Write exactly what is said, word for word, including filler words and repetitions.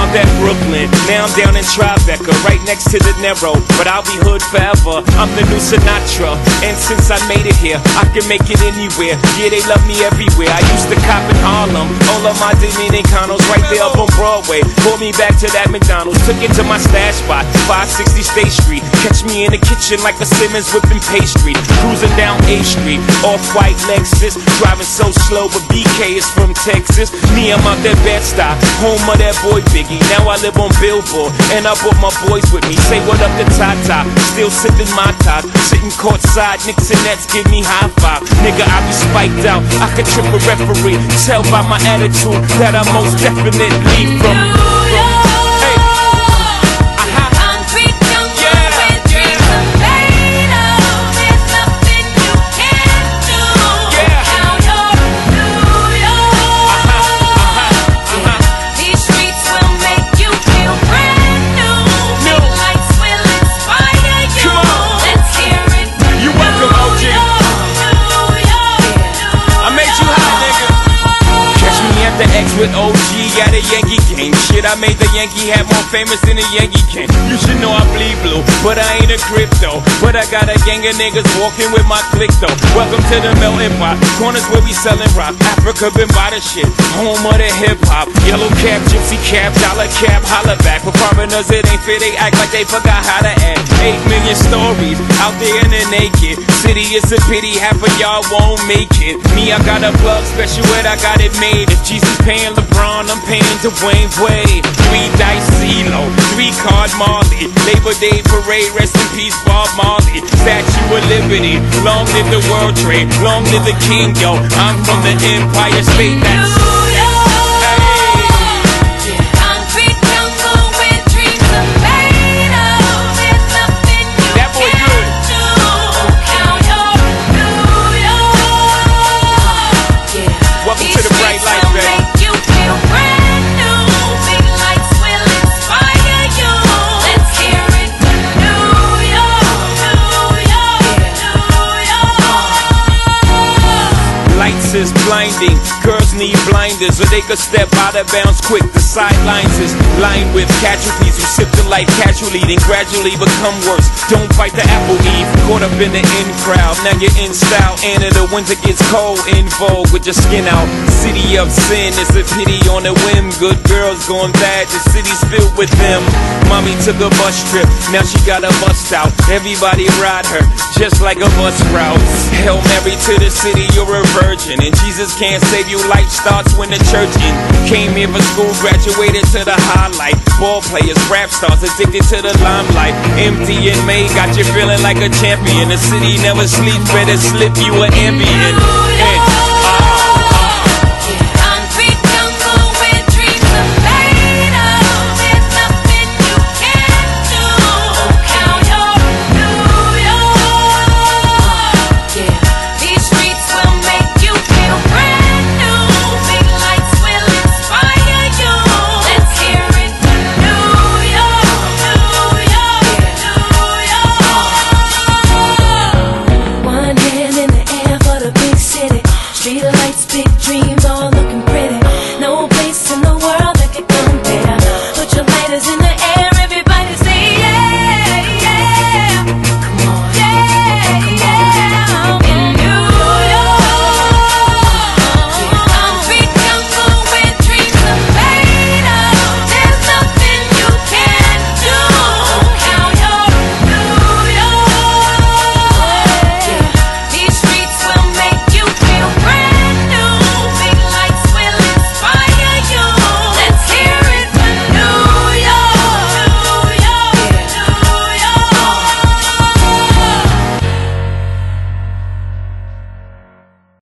that Brooklyn, now I'm down in Tribeca, right next to De Niro, but I'll be hood forever. I'm the new Sinatra, and since I made it here, I can make it anywhere. Yeah, they love me everywhere. I used to cop in Harlem, all of my Dominicanos right there up on Broadway. Pulled me back to that McDonald's, took it to my stash spot, five sixty State Street. Catch me in the kitchen like a Simmons whipping pastry. Cruising down A Street, off-white Lexus, driving so slow, but B K is from Texas. Me, I'm out that Bed-Stuy, home of that boy Biggie. Now I live on Billboard, and I brought my boys with me. Say what up to Tata, still sipping my top, sitting courtside, Knicks and Nets give me high five. Nigga, I be spiked out, I could trip a referee. Tell by my attitude that I most definitely from. from with O G at a Yankee game. Shit, I made the Yankee hat more famous than the Yankee can. You should know I bleed blue, but I ain't a crypto. But I got a gang of niggas walking with my click though. Welcome to the melting pot, corners where we selling rock. Africa been by the shit, home of the hip hop. Yellow cap, gypsy cap, dollar cap, holla back. For foreigners it ain't fair, they act like they forgot how to act. Eight million stories out there in the naked city. It's a pity half of y'all won't make it. Me, I got a plug special ed, I got it made. If Jesus paying LeBron, I'm paying Dwayne Wade. Three dice CeeLo, three card Marley. Labor Day parade, rest in peace Bob Marley. Statue of Liberty, long live the World Trade, long live the King, yo. I'm from the Empire State. That's is blinding. Girls need blinders, or they could step out of bounds quick. The sidelines is lined with casualties who sip the light casually, then gradually become worse. Don't fight the apple eve, caught up in the in crowd. Now you're in style, and in the winter gets cold. In vogue with your skin out. City of sin, it's a pity on a whim. Good girls going bad, the city's filled with them. Mommy took a bus trip, now she got a bust out. Everybody ride her, just like a bus route. Hail Mary to the city, you're a virgin. And Jesus can't save you, life starts when the church in. Came here for school, graduated to the highlight. Ball players, rap stars, addicted to the limelight. Empty and May got you feeling like a champion. The city never sleeps, better slip you an ambient.